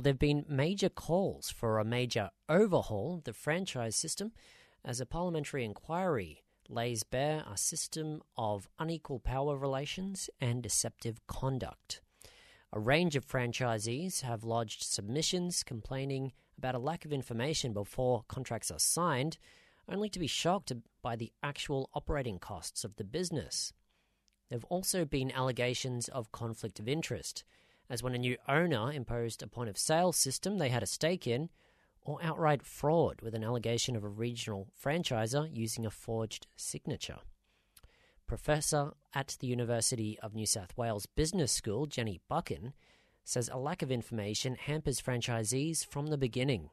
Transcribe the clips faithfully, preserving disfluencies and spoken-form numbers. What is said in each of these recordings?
there have been major calls for a major overhaul of the franchise system as a parliamentary inquiry lays bare a system of unequal power relations and deceptive conduct. A range of franchisees have lodged submissions complaining about a lack of information before contracts are signed, only to be shocked by the actual operating costs of the business. There have also been allegations of conflict of interest, as when a new owner imposed a point-of-sale system they had a stake in, or outright fraud with an allegation of a regional franchisor using a forged signature. Professor at the University of New South Wales Business School, Jenny Buchan, says a lack of information hampers franchisees from the beginning.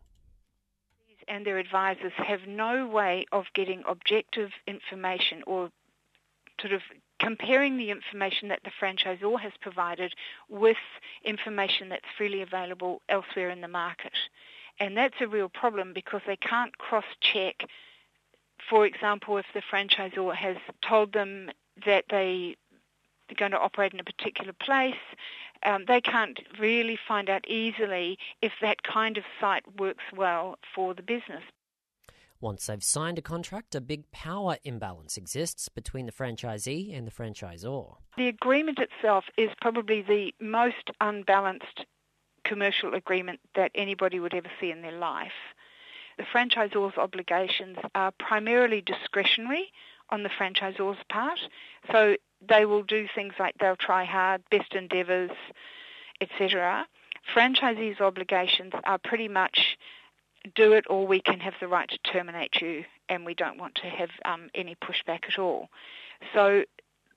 And their advisors have no way of getting objective information or sort of comparing the information that the franchisor has provided with information that's freely available elsewhere in the market. And that's a real problem because they can't cross-check. For example, if the franchisor has told them that they, they're going to operate in a particular place, um, they can't really find out easily if that kind of site works well for the business. Once they've signed a contract, a big power imbalance exists between the franchisee and the franchisor. The agreement itself is probably the most unbalanced commercial agreement that anybody would ever see in their life. The franchisor's obligations are primarily discretionary on the franchisor's part, so they will do things like they'll try hard, best endeavours, et cetera. Franchisees' obligations are pretty much do it or we can have the right to terminate you and we don't want to have um, any pushback at all. So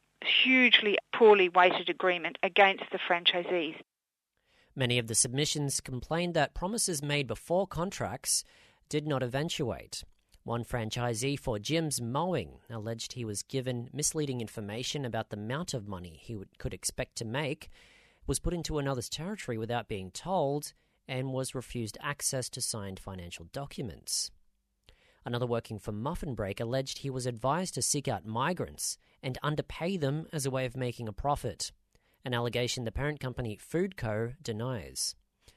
hugely poorly weighted agreement against the franchisees. Many of the submissions complained that promises made before contracts did not eventuate. One franchisee for Jim's Mowing alleged he was given misleading information about the amount of money he would, could expect to make, was put into another's territory without being told, and was refused access to signed financial documents. Another working for Muffin Break alleged he was advised to seek out migrants and underpay them as a way of making a profit, an allegation the parent company Foodco denies.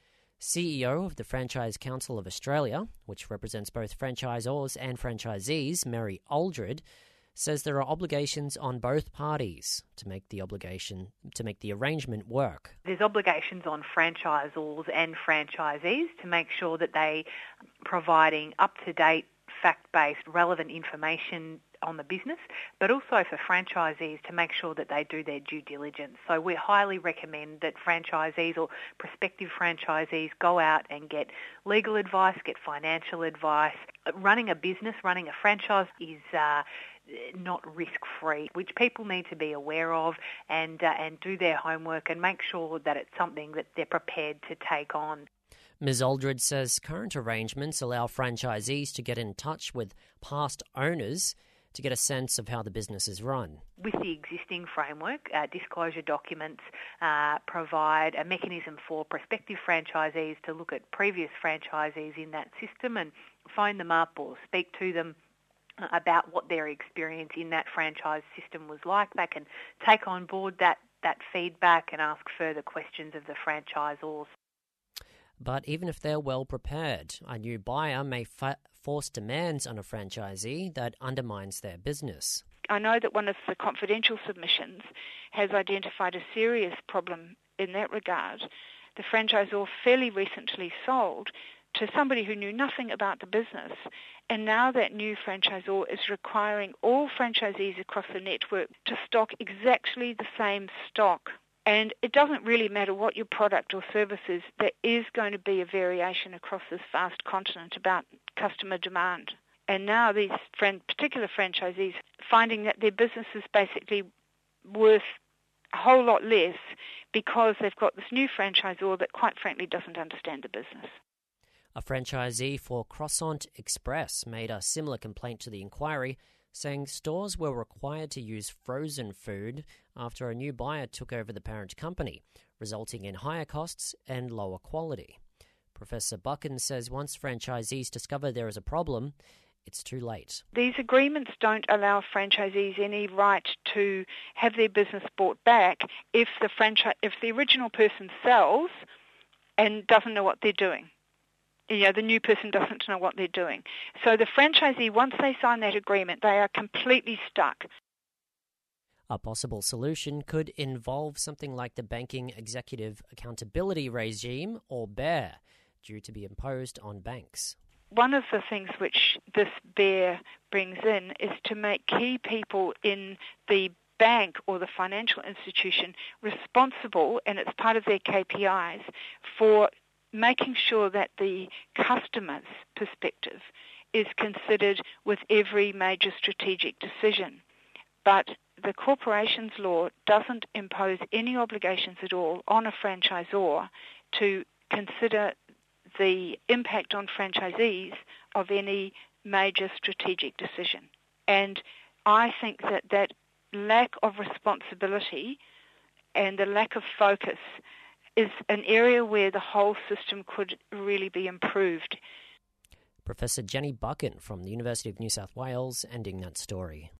C E O of the Franchise Council of Australia, which represents both franchisors and franchisees, Mary Aldred, says there are obligations on both parties to make the obligation to make the arrangement work. There's obligations on franchisors and franchisees to make sure that they are providing up-to-date, fact-based, relevant information on the business, but also for franchisees to make sure that they do their due diligence. So we highly recommend that franchisees or prospective franchisees go out and get legal advice, get financial advice. Running a business, running a franchise is uh, not risk-free, which people need to be aware of and uh, and do their homework and make sure that it's something that they're prepared to take on. Miz Aldred says current arrangements allow franchisees to get in touch with past owners to get a sense of how the business is run. With the existing framework, uh, disclosure documents uh, provide a mechanism for prospective franchisees to look at previous franchisees in that system and phone them up or speak to them about what their experience in that franchise system was like. They can take on board that, that feedback and ask further questions of the franchisors. But even if they're well prepared, a new buyer may fa- force demands on a franchisee that undermines their business. I know that one of the confidential submissions has identified a serious problem in that regard. The franchisor fairly recently sold to somebody who knew nothing about the business, and now that new franchisor is requiring all franchisees across the network to stock exactly the same stock. And it doesn't really matter what your product or service is, there is going to be a variation across this vast continent about customer demand. And now these friend, particular franchisees finding that their business is basically worth a whole lot less because they've got this new franchisor that quite frankly doesn't understand the business. A franchisee for Croissant Express made a similar complaint to the inquiry, saying stores were required to use frozen food after a new buyer took over the parent company, resulting in higher costs and lower quality. Professor Buchan says once franchisees discover there is a problem, it's too late. These agreements don't allow franchisees any right to have their business bought back if the franchise, if the original person sells and doesn't know what they're doing. You know, the new person doesn't know what they're doing. So the franchisee, once they sign that agreement, they are completely stuck. A possible solution could involve something like the Banking Executive Accountability Regime, or BEAR, due to be imposed on banks. One of the things which this BEAR brings in is to make key people in the bank or the financial institution responsible, and it's part of their K P Is, for making sure that the customer's perspective is considered with every major strategic decision. But the corporations law doesn't impose any obligations at all on a franchisor to consider the impact on franchisees of any major strategic decision. And I think that that lack of responsibility and the lack of focus is an area where the whole system could really be improved. Professor Jenny Buchan from the University of New South Wales ending that story.